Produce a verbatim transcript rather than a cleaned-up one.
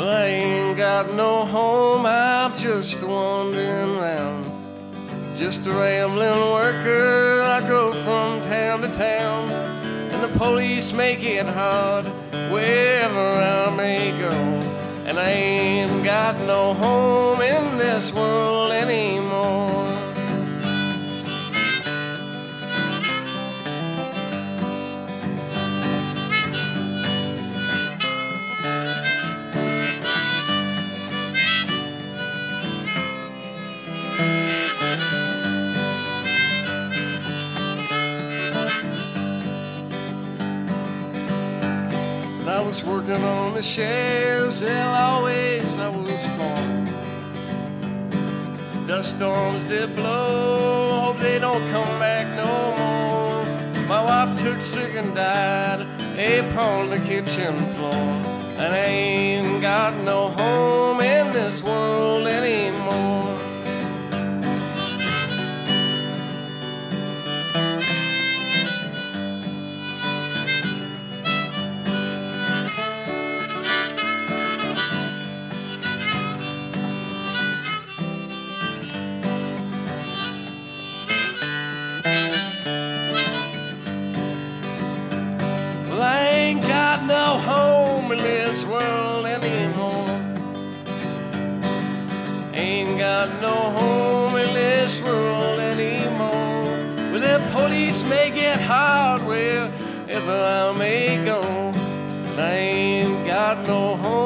Well, I ain't got no home, I'm just wandering round. Just a rambling worker, I go from town to town, and the police make it hard wherever I may go. And I ain't got no home in this world anymore. I was working on the shelves, well, always I was born. Dust storms did blow, hope they don't come back no more. My wife took sick and died upon the kitchen floor. And I ain't got no home in this world anymore. No home in this world anymore. Ain't got no home in this world anymore. Well, the police may get hard wherever I may go, but I ain't got no home